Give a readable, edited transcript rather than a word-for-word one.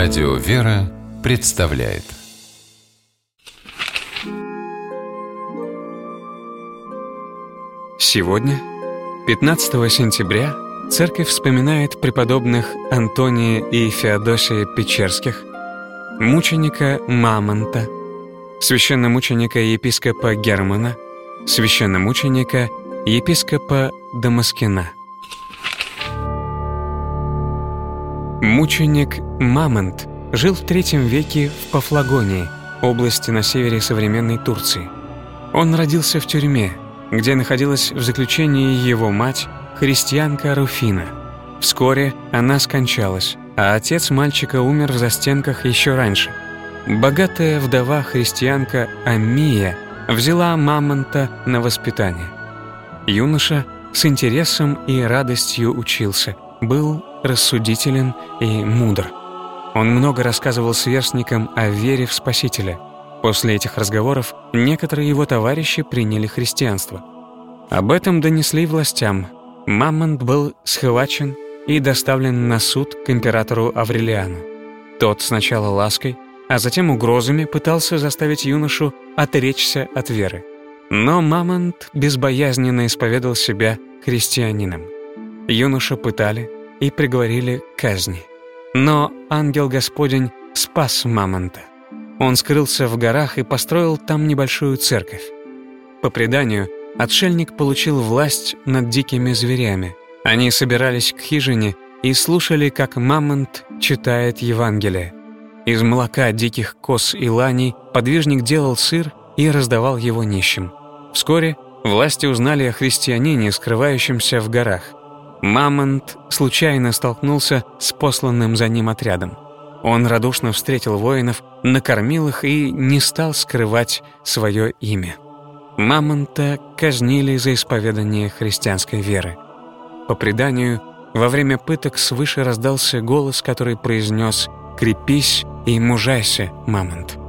Радио «Вера» представляет. Сегодня, 15 сентября, Церковь вспоминает преподобных Антония и Феодосия Печерских, мученика Мамонта, священномученика епископа Германа, священномученика епископа Дамаскина. Мученик Мамонт жил в III веке в Пафлагонии, области на севере современной Турции. Он родился в тюрьме, где находилась в заключении его мать, христианка Руфина. Вскоре она скончалась, а отец мальчика умер в застенках еще раньше. Богатая вдова-христианка Аммия взяла Мамонта на воспитание. Юноша с интересом и радостью учился, был рассудителен и мудр. Он много рассказывал сверстникам о вере в Спасителя. После этих разговоров некоторые его товарищи приняли христианство. Об этом донесли властям. Мамонт был схвачен и доставлен на суд к императору Аврелиану. Тот сначала лаской, а затем угрозами пытался заставить юношу отречься от веры. Но Мамонт безбоязненно исповедал себя христианином. Юношу пытали и приговорили к казни. Но ангел Господень спас Мамонта. Он скрылся в горах и построил там небольшую церковь. По преданию, отшельник получил власть над дикими зверями. Они собирались к хижине и слушали, как Мамонт читает Евангелие. Из молока диких коз и ланей подвижник делал сыр и раздавал его нищим. Вскоре власти узнали о христианине, скрывающемся в горах. Мамонт случайно столкнулся с посланным за ним отрядом. Он радушно встретил воинов, накормил их и не стал скрывать свое имя. Мамонта казнили за исповедание христианской веры. По преданию, во время пыток свыше раздался голос, который произнес: «Крепись и мужайся, Мамонт».